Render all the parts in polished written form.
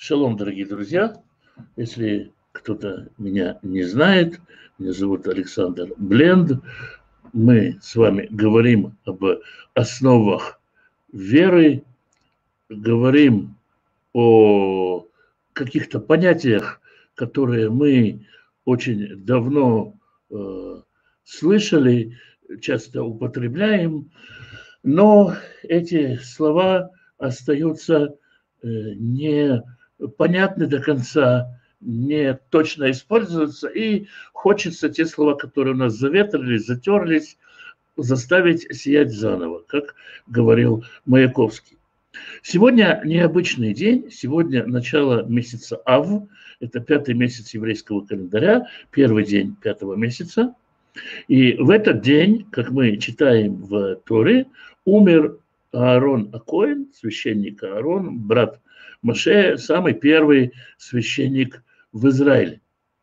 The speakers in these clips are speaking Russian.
Шалом, дорогие друзья. Если кто-то меня не знает, меня зовут Александр Бленд. Мы с вами говорим об основах веры, говорим о каких-то понятиях, которые мы очень давно слышали, часто употребляем, но эти слова остаются непонятны до конца, не точно используются, и хочется те слова, которые у нас заветрились, затерлись, заставить сиять заново, как говорил Маяковский. Сегодня необычный день, сегодня начало месяца Ав, это 5-й месяц еврейского календаря, первый день 5-го месяца. И в этот день, как мы читаем в Торе, умер Аарон а-Коэн, священник Аарон, брат Моше, самый первый священник в Израиле.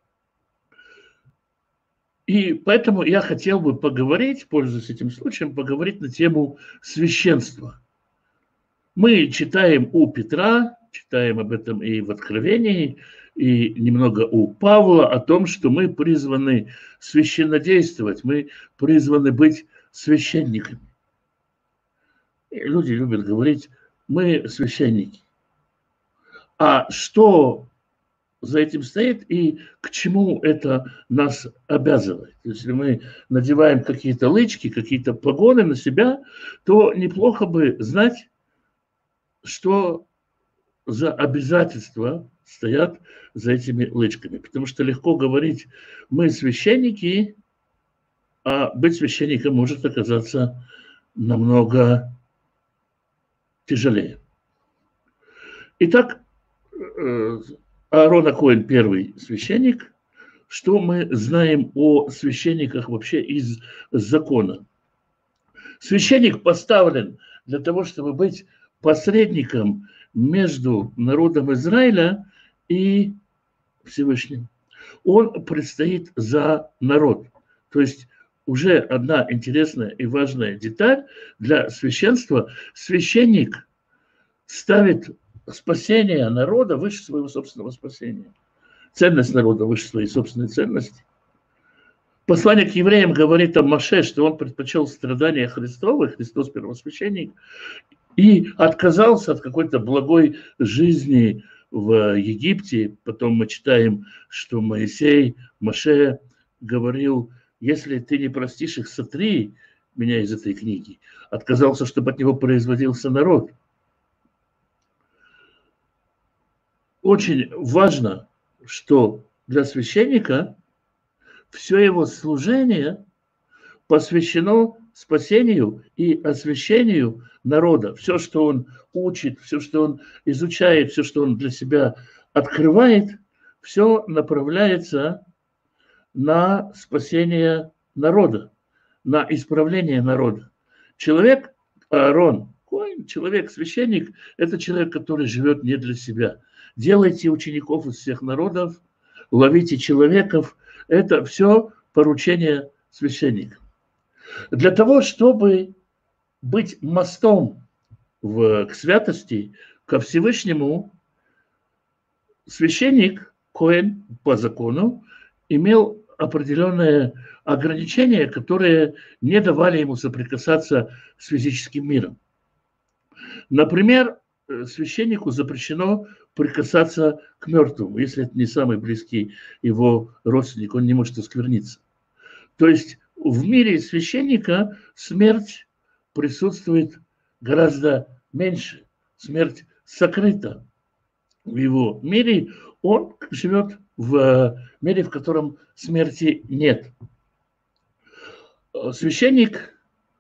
И поэтому я хотел бы поговорить, пользуясь этим случаем, поговорить на тему священства. Мы читаем у Петра, читаем об этом и в Откровении, и немного у Павла о том, что мы призваны священнодействовать, мы призваны быть священниками. И люди любят говорить, мы священники. А что за этим стоит и к чему это нас обязывает? Если мы надеваем какие-то лычки, какие-то погоны на себя, то неплохо бы знать, что за обязательства стоят за этими лычками. Потому что легко говорить, мы священники, а быть священником может оказаться намного тяжелее. Итак, Аарон а-Коэн первый священник. Что мы знаем о священниках вообще из закона? Священник поставлен для того, чтобы быть посредником между народом Израиля и Всевышним. Он предстоит за народ. То есть уже одна интересная и важная деталь для священства. Священник ставит спасение народа выше своего собственного спасения. Ценность народа выше своей собственной ценности. Послание к евреям говорит о Моше, что он предпочел страдания Христовы, Христос первосвященник, и отказался от какой-то благой жизни в Египте. Потом мы читаем, что Моисей, Моше говорил, если ты не простишь их, сотри меня из этой книги. Отказался, чтобы от него производился народ. Очень важно, что для священника все его служение посвящено спасению и освящению народа. Все, что он учит, все, что он изучает, все, что он для себя открывает, все направляется на спасение народа, на исправление народа. Человек, Аарон, человек, священник, это человек, который живет не для себя. Делайте учеников из всех народов, ловите человеков. Это все поручение священника. Для того, чтобы быть мостом к святости, ко Всевышнему, священник, Коэн по закону, имел определенные ограничения, которые не давали ему соприкасаться с физическим миром. Например, священнику запрещено прикасаться к мертвому, если это не самый близкий его родственник, он не может оскверниться. То есть в мире священника смерть присутствует гораздо меньше. Смерть сокрыта в его мире. Он живет в мире, в котором смерти нет. Священник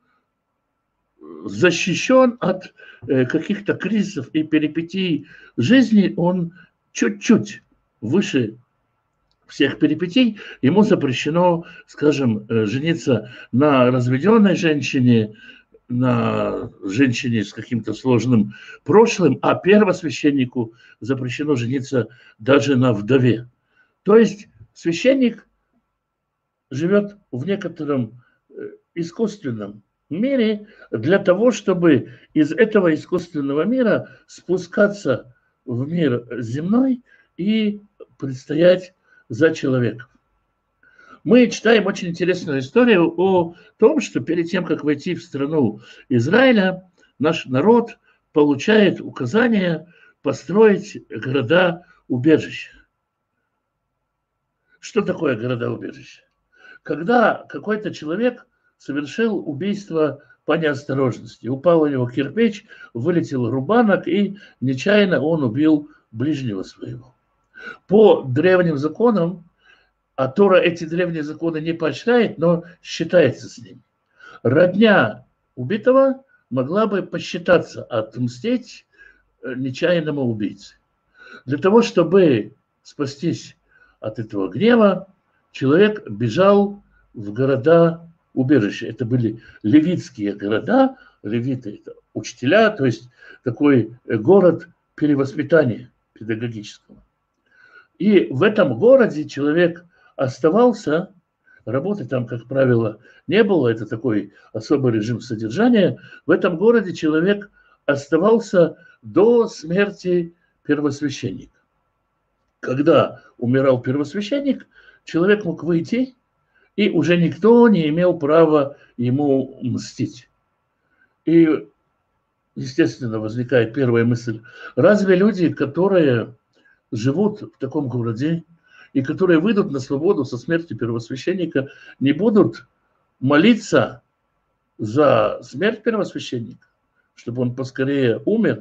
защищен от каких-то кризисов и перипетий жизни. Он чуть-чуть выше всех перипетий. Ему запрещено, скажем, жениться на разведенной женщине, на женщине с каким-то сложным прошлым, а первосвященнику запрещено жениться даже на вдове. То есть священник живет в некотором искусственном мире для того, чтобы из этого искусственного мира спускаться в мир земной и предстоять за человеком. Мы читаем очень интересную историю о том, что перед тем, как войти в страну Израиля, наш народ получает указание построить города-убежища. Что такое города-убежища? Когда какой-то человек совершил убийство по неосторожности, упал у него кирпич, вылетел рубанок, и нечаянно он убил ближнего своего. По древним законам, а Тора эти древние законы не поощряет, но считается с ними, родня убитого могла бы посчитаться, отмстить нечаянному убийце. Для того, чтобы спастись от этого гнева, человек бежал в города-убежища. Это были левитские города, левиты – это учителя, то есть такой город перевоспитания педагогического. И в этом городе человек оставался, работы там, как правило, не было, это такой особый режим содержания. В этом городе человек оставался до смерти первосвященника. Когда умирал первосвященник, человек мог выйти, и уже никто не имел права ему мстить. И, естественно, возникает первая мысль: разве люди, которые живут в таком городе и которые выйдут на свободу со смертью первосвященника, не будут молиться за смерть первосвященника, чтобы он поскорее умер?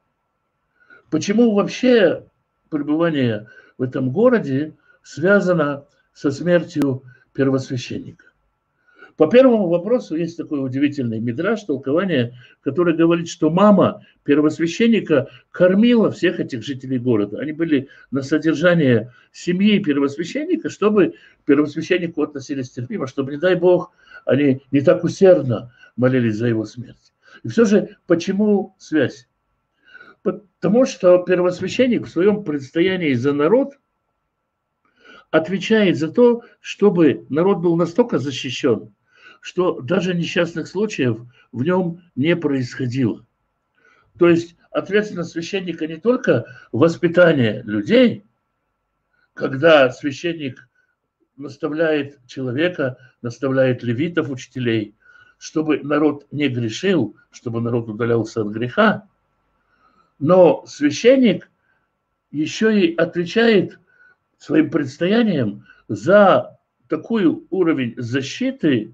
Почему вообще пребывание в этом городе связано со смертью первосвященника? По первому вопросу есть такой удивительный мидраш, толкование, которое говорит, что мама первосвященника кормила всех этих жителей города. Они были на содержание семьи первосвященника, чтобы к первосвященнику относились терпимо, чтобы, не дай Бог, они не так усердно молились за его смерть. И все же, почему связь? Потому что первосвященник в своем предстоянии за народ отвечает за то, чтобы народ был настолько защищен, что даже несчастных случаев в нем не происходило. То есть ответственность священника не только воспитание людей, когда священник наставляет человека, наставляет левитов, учителей, чтобы народ не грешил, чтобы народ удалялся от греха, но священник еще и отвечает своим предстоянием за такой уровень защиты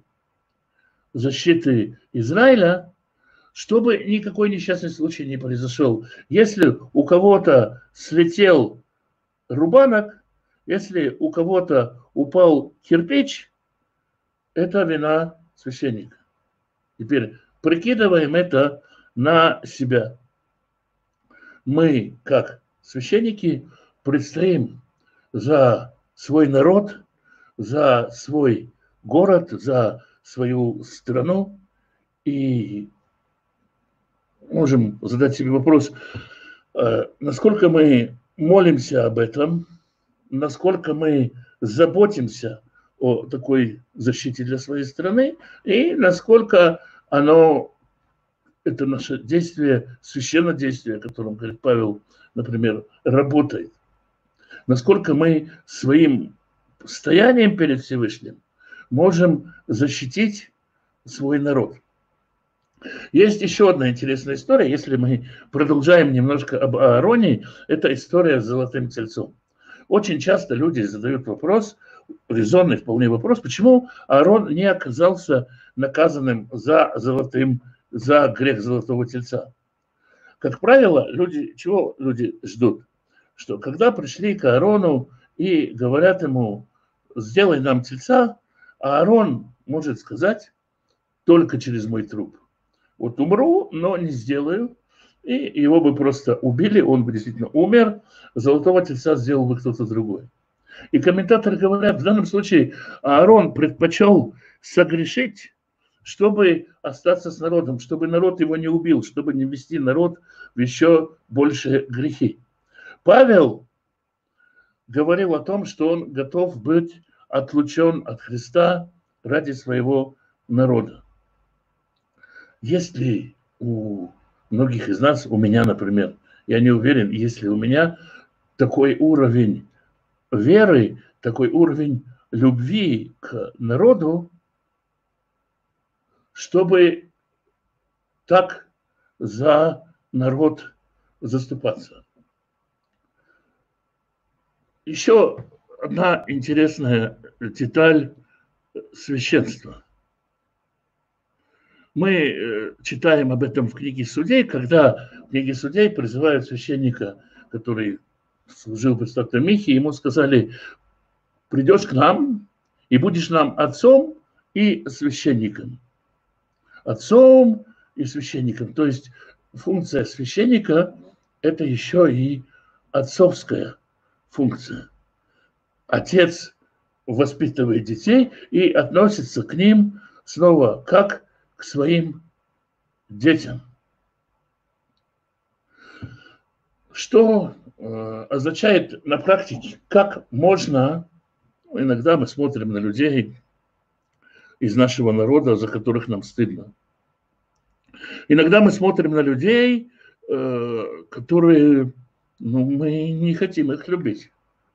Израиля, чтобы никакой несчастный случай не произошел. Если у кого-то слетел рубанок, если у кого-то упал кирпич, это вина священника. Теперь прикидываем это на себя. Мы, как священники, предстоим за свой народ, за свой город, за свою страну, и можем задать себе вопрос, насколько мы молимся об этом, насколько мы заботимся о такой защите для своей страны, и насколько это наше действие, священное действие, о котором говорит Павел, например, работает. Насколько мы своим стоянием перед Всевышним можем защитить свой народ. Есть еще одна интересная история, если мы продолжаем немножко об Аароне, это история с золотым тельцом. Очень часто люди задают вопрос, резонный вполне вопрос, почему Аарон не оказался наказанным за грех золотого тельца. Как правило, люди ждут? Что когда пришли к Аарону и говорят ему: сделай нам тельца, Аарон может сказать: только через мой труп. Вот умру, но не сделаю. И его бы просто убили, он бы действительно умер, золотого тельца сделал бы кто-то другой. И комментаторы говорят, в данном случае Аарон предпочел согрешить, чтобы остаться с народом, чтобы народ его не убил, чтобы не ввести народ в еще больше грехи. Павел говорил о том, что он готов быть отлучен от Христа ради своего народа. Если у многих из нас, у меня, например, Я не уверен, есть ли у меня такой уровень веры, такой уровень любви к народу, чтобы так за народ заступаться. Еще одна интересная деталь священства. Мы читаем об этом в книге Судей, когда в книге Судей призывают священника, который служил при святом Михе, ему сказали: придешь к нам и будешь нам отцом и священником. Отцом и священником. То есть функция священника – это еще и отцовская функция. Отец воспитывает детей и относится к ним снова как к своим детям. Что означает на практике, как можно, иногда мы смотрим на людей из нашего народа, за которых нам стыдно. Иногда мы смотрим на людей, которые, мы не хотим их любить.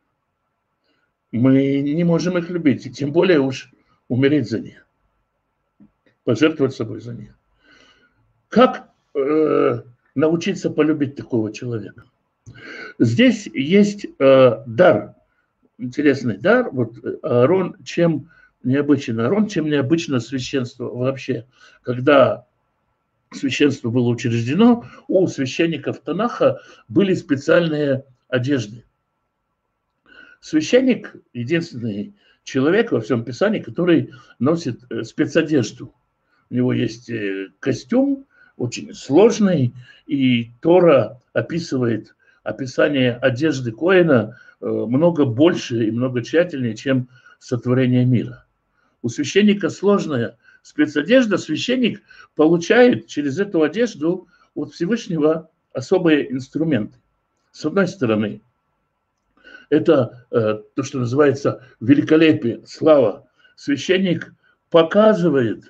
Мы не можем их любить, и тем более уж умереть за них, пожертвовать собой за них. Как научиться полюбить такого человека? Здесь есть дар, интересный дар. Вот Аарон, чем необычен Аарон, чем необычно священство вообще. Когда священство было учреждено, у священников Танаха были специальные одежды. Священник – единственный человек во всем Писании, который носит спецодежду. У него есть костюм, очень сложный, и Тора описывает описание одежды Коэна много больше и много тщательнее, чем сотворение мира. У священника сложная спецодежда, священник получает через эту одежду от Всевышнего особые инструменты. С одной стороны, это то, что называется великолепие, слава. Священник показывает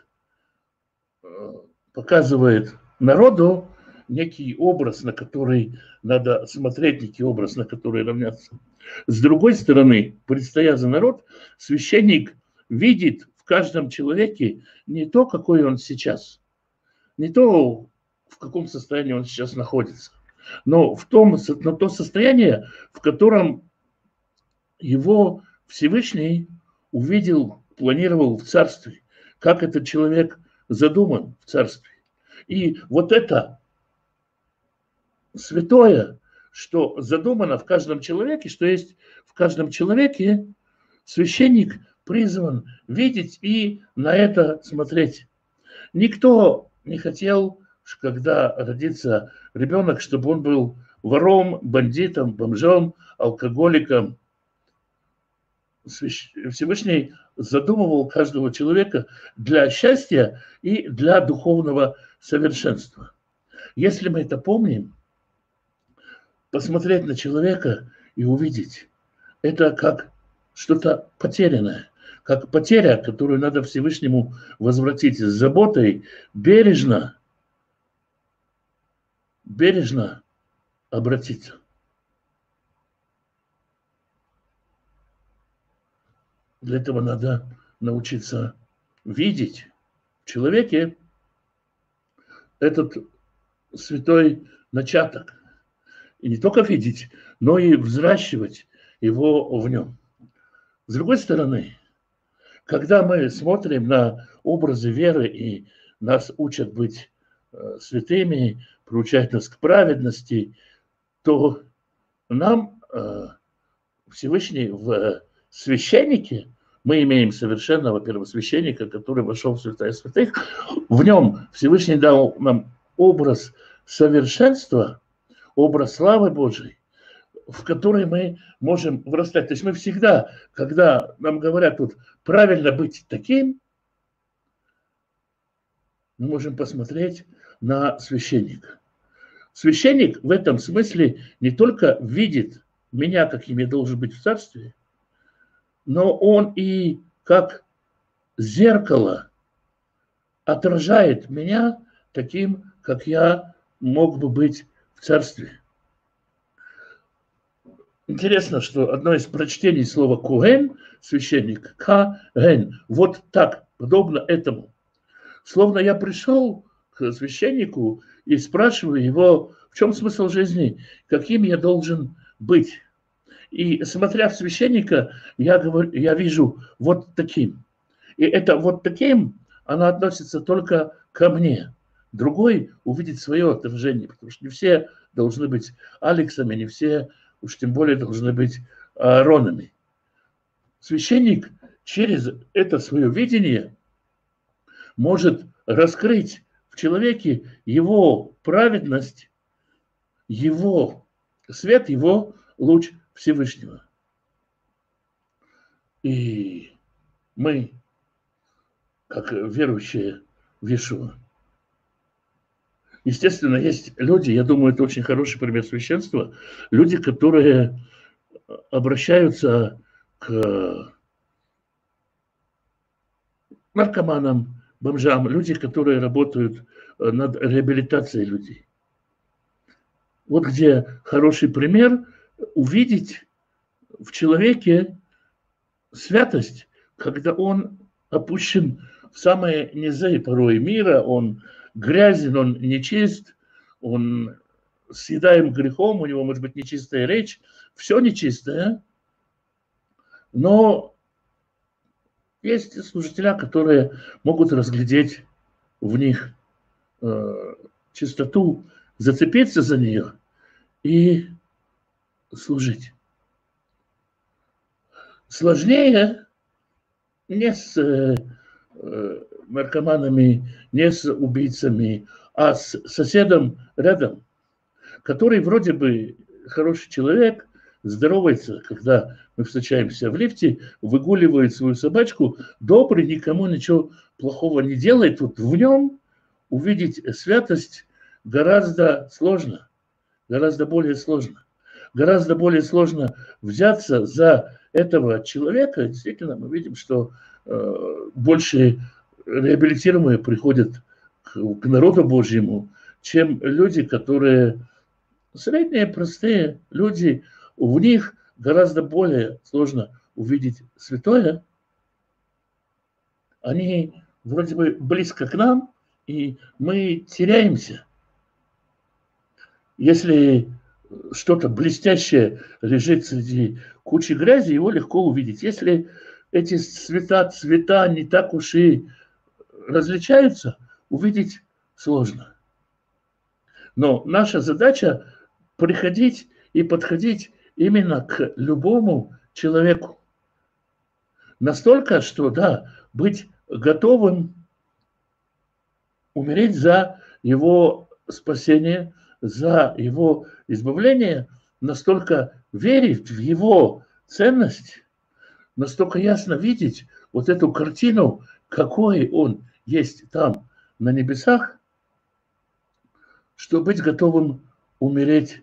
народу некий образ, на который надо смотреть, некий образ, на который равняться. С другой стороны, предстоя за народ, священник видит в каждом человеке не то, какой он сейчас, не то, в каком состоянии он сейчас находится, но на то состояние, в котором его Всевышний увидел, планировал в царстве, как этот человек задуман в царстве. И вот это святое, что задумано в каждом человеке, что есть в каждом человеке, священник призван видеть и на это смотреть. Никто не хотел, когда родится ребенок, чтобы он был вором, бандитом, бомжом, алкоголиком. Всевышний задумывал каждого человека для счастья и для духовного совершенства. Если мы это помним, посмотреть на человека и увидеть, это как что-то потерянное, как потеря, которую надо Всевышнему возвратить с заботой, бережно обратиться. Для этого надо научиться видеть в человеке этот святой начаток. И не только видеть, но и взращивать его в нем. С другой стороны, когда мы смотрим на образы веры и нас учат быть святыми, приучают нас к праведности, то нам Всевышний в священнике, мы имеем совершенного первосвященника, который вошел в святая святых, в нем Всевышний дал нам образ совершенства, образ славы Божией, в который мы можем вырастать. То есть мы всегда, когда нам говорят, вот, правильно быть таким, мы можем посмотреть на священника. Священник в этом смысле не только видит меня, каким я должен быть в царстве, но он и как зеркало отражает меня таким, как я мог бы быть в царстве. Интересно, что одно из прочтений слова «коэн», священник, «ка-эн», вот так, подобно этому. Словно я пришел к священнику и спрашиваю его, в чем смысл жизни, каким я должен быть. И смотря в священника, я вижу вот таким. И это вот таким, оно относится только ко мне. Другой увидит свое отражение, потому что не все должны быть Алексами, не все уж тем более должны быть Ааронами. Священник через это свое видение может раскрыть в человеке его праведность, его свет, его луч Всевышнего. И мы, как верующие в Иешуа, естественно, есть люди, я думаю, это очень хороший пример священства, люди, которые обращаются к наркоманам, бомжам, люди, которые работают над реабилитацией людей. Вот где хороший пример увидеть в человеке святость, когда он опущен в самые низы порой мира, он грязен, он нечист, он съедаем грехом, у него может быть нечистая речь, все нечистое, но есть служители, которые могут разглядеть в них чистоту, зацепиться за нее и служить. Сложнее не с наркоманами, не с убийцами, а с соседом рядом, который вроде бы хороший человек, здоровается, когда мы встречаемся в лифте, выгуливает свою собачку, добрый, никому ничего плохого не делает. Вот в нем увидеть святость гораздо сложно, гораздо более сложно. Гораздо более сложно взяться за этого человека. Действительно, мы видим, что больше реабилитируемые приходят к народу Божьему, чем люди, которые средние, простые люди. У них гораздо более сложно увидеть святое. Они вроде бы близко к нам, и мы теряемся. Если что-то блестящее лежит среди кучи грязи, его легко увидеть. Если эти цвета не так уж и различаются, увидеть сложно. Но наша задача приходить и подходить именно к любому человеку. Настолько, что, да, быть готовым умереть за его спасение, за его избавление, настолько верить в его ценность, настолько ясно видеть вот эту картину, какой он есть там на небесах, чтобы быть готовым умереть,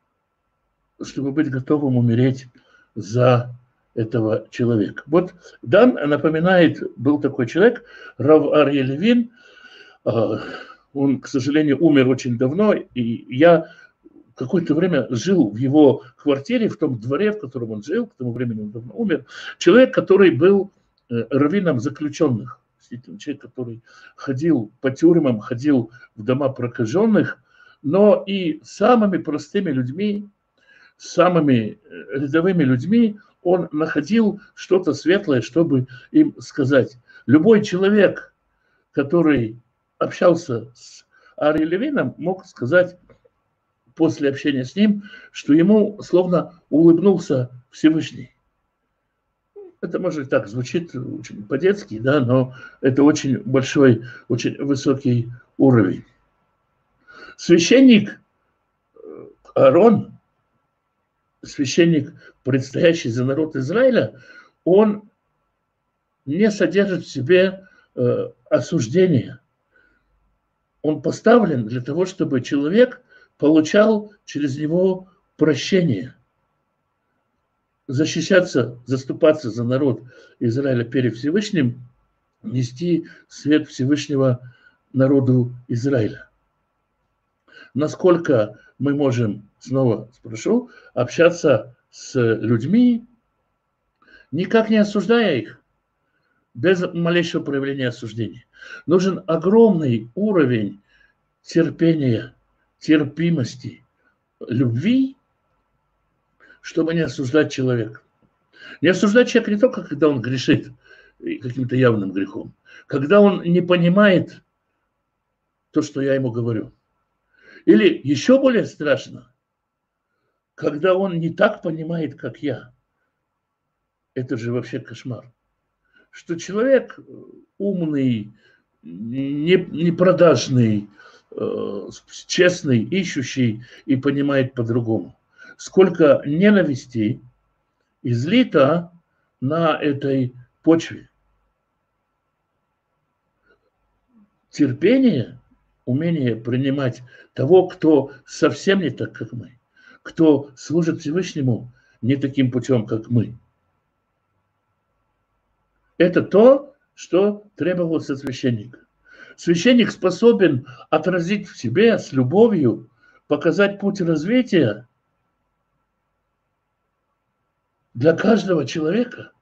за этого человека. Вот Дан напоминает, был такой человек, Рав Арье Левин, он, к сожалению, умер очень давно, и я какое-то время жил в его квартире, в том дворе, в котором он жил, к тому времени он давно умер. Человек, который был раввином заключенных, человек, который ходил по тюрьмам, ходил в дома прокаженных, но и самыми простыми людьми, самыми рядовыми людьми он находил что-то светлое, чтобы им сказать. Любой человек, который общался с Арье Левином, мог сказать после общения с ним, что ему словно улыбнулся Всевышний. Это, может, так звучит очень по-детски, да, но это очень большой, очень высокий уровень. Священник Аарон, священник, предстоящий за народ Израиля, он не содержит в себе осуждения. Он поставлен для того, чтобы человек получал через него прощение. Защищаться, заступаться за народ Израиля перед Всевышним, нести свет Всевышнего народу Израиля. Насколько мы можем, снова спрошу, общаться с людьми, никак не осуждая их, без малейшего проявления осуждения. Нужен огромный уровень терпения, терпимости, любви, чтобы не осуждать человека. Не осуждать человека не только, когда он грешит каким-то явным грехом, когда он не понимает то, что я ему говорю. Или еще более страшно, когда он не так понимает, как я. Это же вообще кошмар. Что человек умный, непродажный, честный, ищущий и понимает по-другому. Сколько ненависти излито на этой почве. Терпение, умение принимать того, кто совсем не так, как мы, кто служит Всевышнему не таким путем, как мы. Это то, что требовалось от священника. Священник способен отразить в себе с любовью, показать путь развития для каждого человека.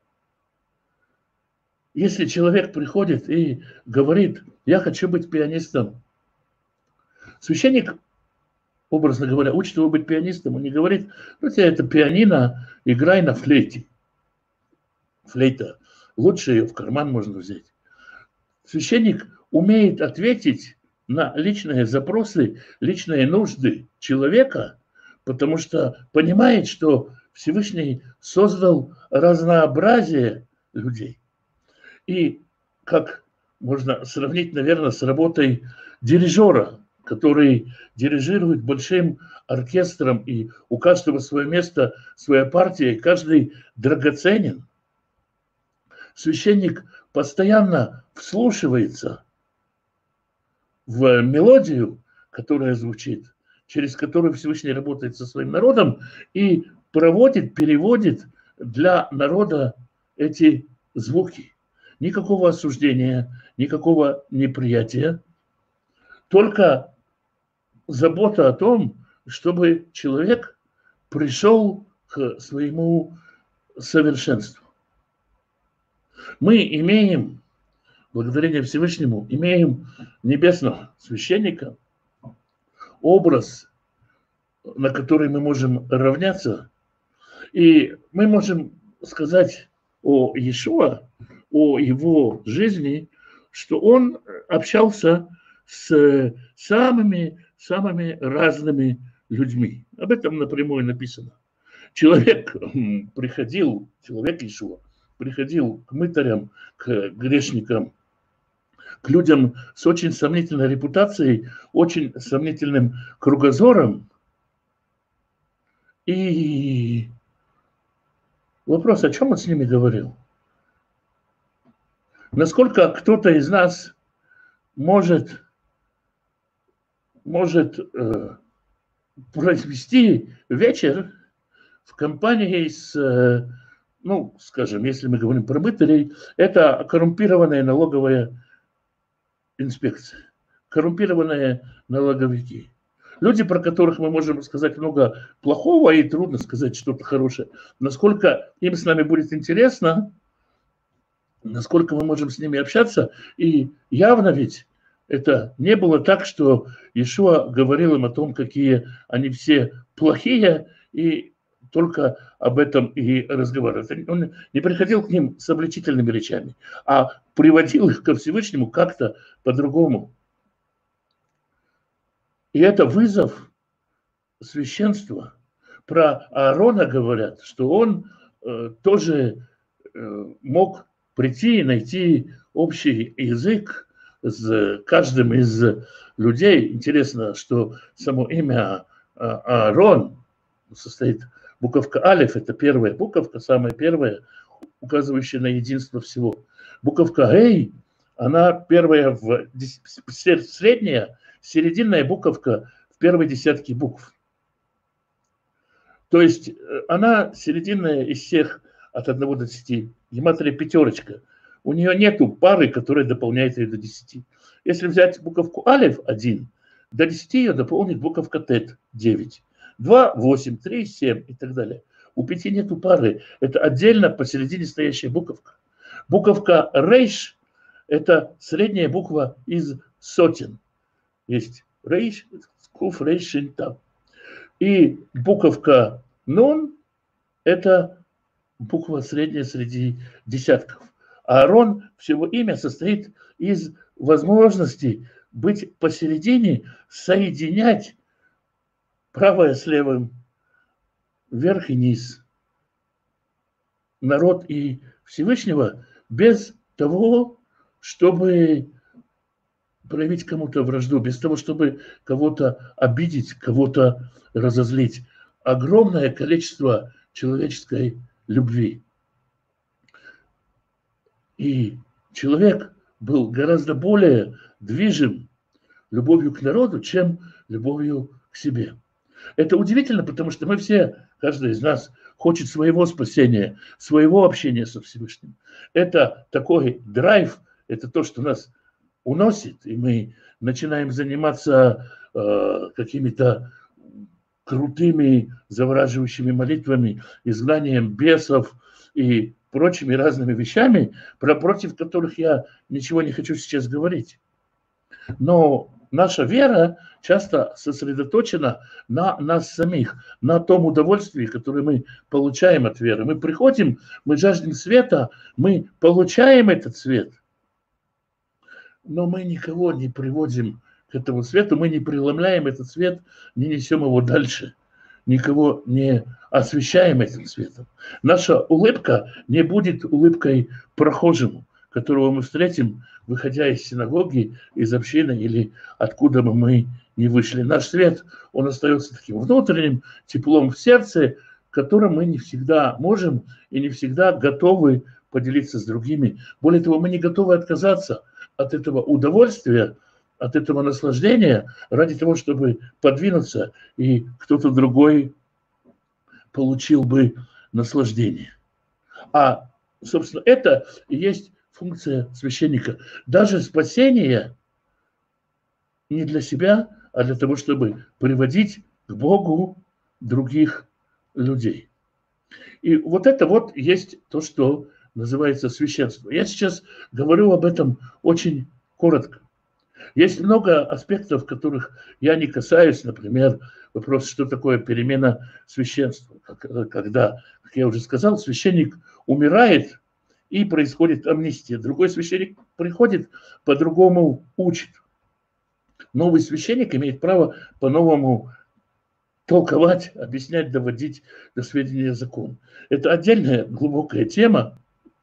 Если человек приходит и говорит: я хочу быть пианистом, священник, образно говоря, учит его быть пианистом. Он не говорит: ну, тебе это пианино, играй на флейте. Флейта. Лучше ее в карман можно взять. Священник умеет ответить на личные запросы, личные нужды человека, потому что понимает, что Всевышний создал разнообразие людей. И как можно сравнить, наверное, с работой дирижера, который дирижирует большим оркестром, и у каждого свое место, своя партия, и каждый драгоценен. Священник постоянно вслушивается в мелодию, которая звучит, через которую Всевышний работает со своим народом и проводит, переводит для народа эти звуки. Никакого осуждения, никакого неприятия, только забота о том, чтобы человек пришел к своему совершенству. Мы имеем, благодарение Всевышнему, имеем небесного священника, образ, на который мы можем равняться, и мы можем сказать о Иешуа, о его жизни, что он общался с самыми разными людьми. Об этом напрямую написано. Человек Иешуа, приходил к мытарям, к грешникам, к людям с очень сомнительной репутацией, очень сомнительным кругозором. И вопрос, о чем он с ними говорил? Насколько кто-то из нас может провести вечер в компании с, ну, скажем, если мы говорим про мытарей, это коррумпированная налоговая инспекция, коррумпированные налоговики. Люди, про которых мы можем сказать много плохого, и трудно сказать что-то хорошее. Насколько им с нами будет интересно, насколько мы можем с ними общаться. И явно ведь это не было так, что Иешуа говорил им о том, какие они все плохие, и только об этом и разговаривал. Он не приходил к ним с обличительными речами, а приводил их ко Всевышнему как-то по-другому. И это вызов священства. Про Аарона говорят, что он тоже мог прийти и найти общий язык с каждым из людей. Интересно, что само имя Аарон состоит, буковка Алеф, это первая буковка, самая первая, указывающая на единство всего. Буковка Гей, она первая, средняя, серединная буковка в первой десятке букв. То есть она серединная из всех от 1 до 10. Гематрия пятерочка. У нее нету пары, которая дополняет ее до 10. Если взять буковку Алеф 1, до 10 ее дополнит буковка Тет 9. 2, 8, 3, 7 и так далее. У 5 нету пары. Это отдельно посередине стоящая буковка. Буковка рейш – это средняя буква из сотен. Есть рейш, куф, рейш, шин, тав. И буковка нун – это буква средняя среди десятков. А Аарон, всего имя состоит из возможности быть посередине, соединять правое с левым, вверх и низ, народ и Всевышнего, без того, чтобы проявить кому-то вражду, без того, чтобы кого-то обидеть, кого-то разозлить. Огромное количество человеческой любви. И человек был гораздо более движим любовью к народу, чем любовью к себе. Это удивительно, потому что мы все, каждый из нас, хочет своего спасения, своего общения со Всевышним. Это такой драйв, это то, что нас уносит, и мы начинаем заниматься какими-то крутыми, завораживающими молитвами, изгнанием бесов и прочими разными вещами, против которых я ничего не хочу сейчас говорить. Но наша вера часто сосредоточена на нас самих, на том удовольствии, которое мы получаем от веры. Мы приходим, мы жаждем света, мы получаем этот свет, но мы никого не приводим к этому свету, мы не преломляем этот свет, не несем его дальше, никого не освещаем этим светом. Наша улыбка не будет улыбкой прохожему, которого мы встретим, выходя из синагоги, из общины или откуда бы мы ни вышли. Наш свет, он остается таким внутренним теплом в сердце, которым мы не всегда можем и не всегда готовы поделиться с другими. Более того, мы не готовы отказаться от этого удовольствия, от этого наслаждения ради того, чтобы подвинуться, и кто-то другой получил бы наслаждение. А, собственно, это и есть функция священника. Даже спасение не для себя, а для того, чтобы приводить к Богу других людей. И вот это вот есть то, что называется священство. Я сейчас говорю об этом очень коротко. Есть много аспектов, которых я не касаюсь. Например, вопрос, что такое перемена священства. Когда, как я уже сказал, священник умирает, и происходит амнистия. Другой священник приходит, по-другому учит. Новый священник имеет право по-новому толковать, объяснять, доводить до сведения закон. Это отдельная глубокая тема.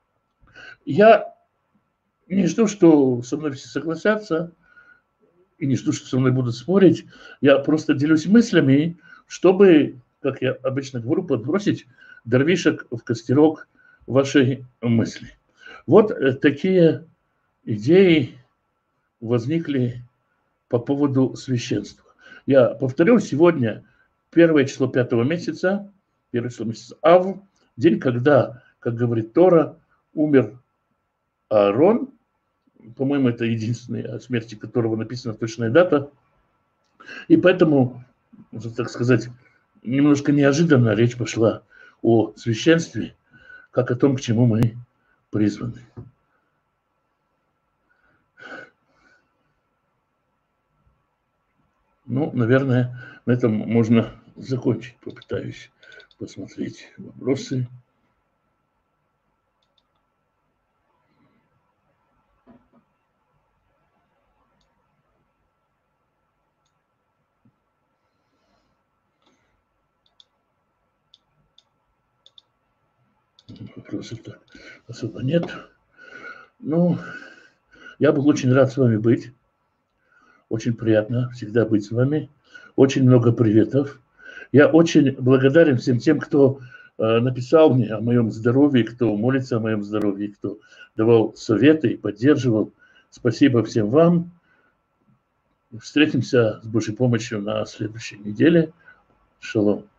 Я не жду, что со мной все согласятся, и не жду, что со мной будут спорить. Я просто делюсь мыслями, чтобы, как я обычно говорю, подбросить дровишек в костерок вашей мысли. Вот такие идеи возникли по поводу священства. Я повторю, сегодня первое число 5-го месяца, первое число месяца Ав, день, когда, как говорит Тора, умер Аарон. По-моему, это единственный, о смерти которого написана точная дата. И поэтому, можно так сказать, немножко неожиданно речь пошла о священстве, как о том, к чему мы призваны. Ну, наверное, на этом можно закончить. Попытаюсь посмотреть вопросы. Вопросов так особо нет. Ну, я был очень рад с вами быть. Очень приятно всегда быть с вами. Очень много приветов. Я очень благодарен всем тем, кто написал мне о моем здоровье, кто молится о моем здоровье, кто давал советы и поддерживал. Спасибо всем вам. Встретимся с Божьей помощью на следующей неделе. Шалом.